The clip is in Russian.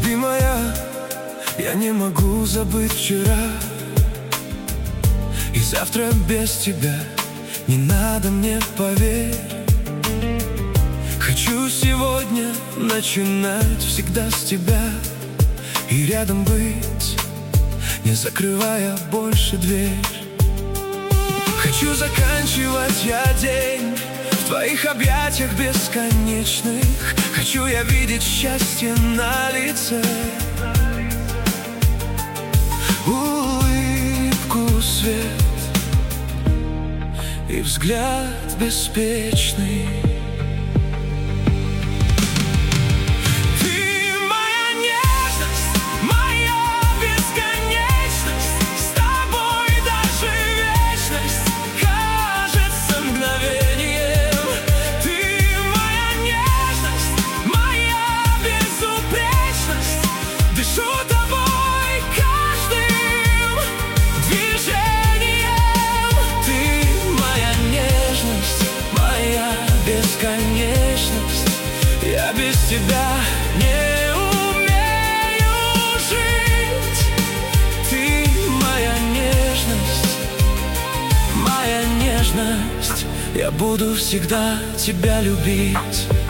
Любимая, я не могу забыть вчера, и завтра без тебя не надо мне, поверь. Хочу сегодня начинать всегда с тебя и рядом быть, не закрывая больше дверь. Хочу заканчивать я день в твоих объятиях бесконечных. Хочу я видеть счастье на лице, улыбку, свет и взгляд беспечный. Я без тебя не умею жить. Ты моя нежность, моя нежность. Я буду всегда тебя любить.